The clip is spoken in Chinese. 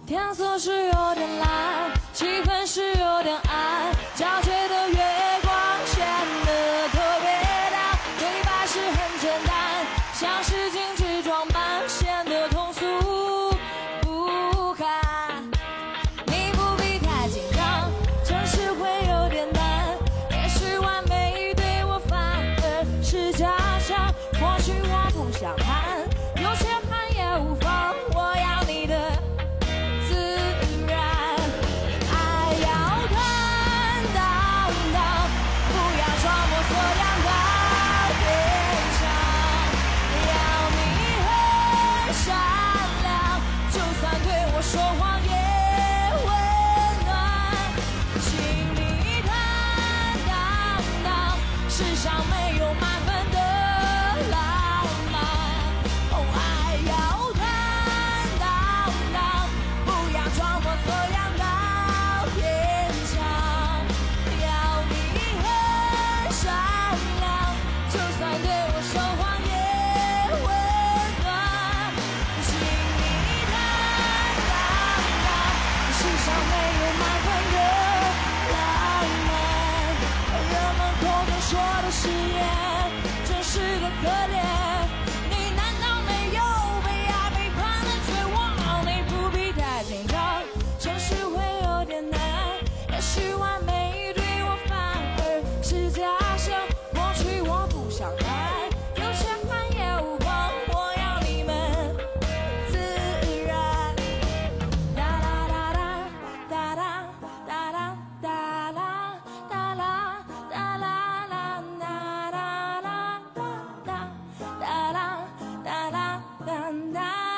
天色是有点蓝，气氛是有点暗，皎洁的月光显得特别亮，对白是很简单，像是精致装扮，显得通俗不堪。你不必太紧张，城市会有点难，也许完美对我反而是假象，或许我不想谈，有些寒也无妨，我要你的自然。爱要坦荡荡，不要装模作样到天长，要你很善良，就算对我说谎也温暖，请你坦荡荡，世上没有满分的浪漫。哦，爱要坦荡荡，不要装模作样到天长，要你很善良，就算对我说谎也温暖，请你坦荡荡，世上没有满分的浪漫。人们口中说的誓言，真是个可怜。你难道没有被爱背叛的绝望？你不必太紧张，城市会有点难，也许完美对我反而是假象，或许我不想谈，有些寒也无妨，我要你们自然。哒啦哒啦哒啦哒啦哒啦哒啦哒啦啦哒啦啦哒哒哒啦哒啦哒哒。